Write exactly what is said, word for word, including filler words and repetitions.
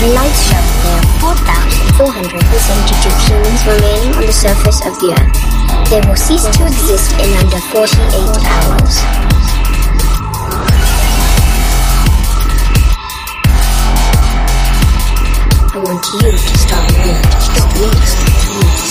The lights show there are four thousand four hundred seventy-two humans remaining on the surface of the Earth. They will cease to exist in under forty-eight hours. I want you to